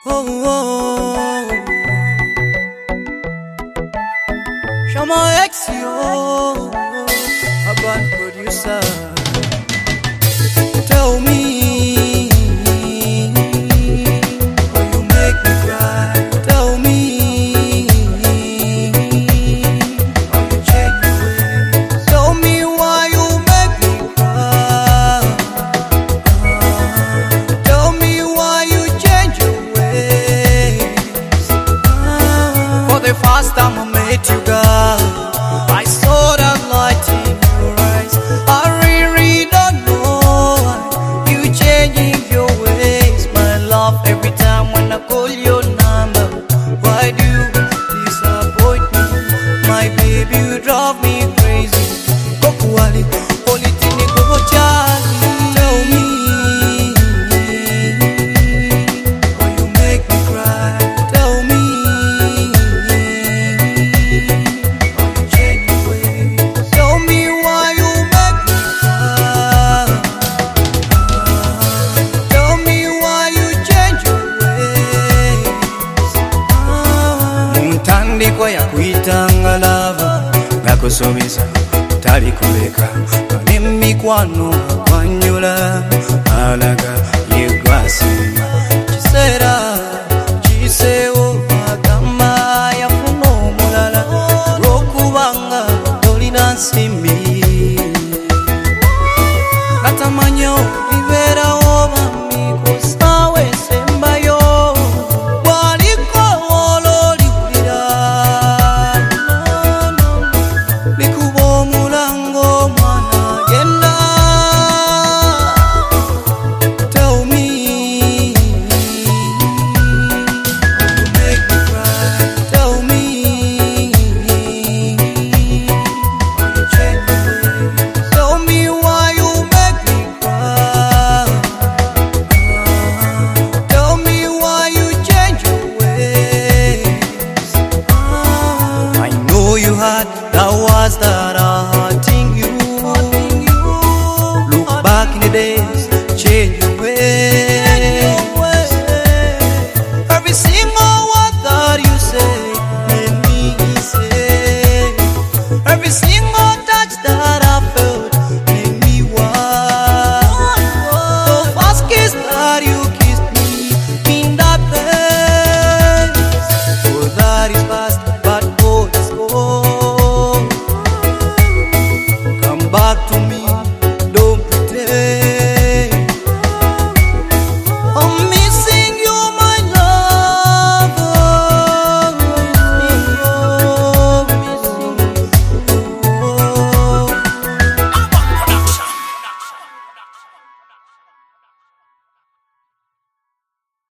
oh. Shama X, yo, a bad producer. Tell me why you make me cry. Tell me why you change your ways. Tell me why you make me cry. Tell me why you change your ways. For the first time I met you, girl, I saw that light in your eyes. I really don't know why you changing your ways, my love. Every time when I call your number, why do you disappoint me? My baby, you drive me crazy. Gokuali, only thing you go Charlie. Tell me why you make me cry. Tell me why you change your ways. Tell me why you make me cry. Tell me why you change your ways. Muntandikwa ya kuitanga lava ngakusomesa tali kuleka nemikwano kwanyula alaga yegwasi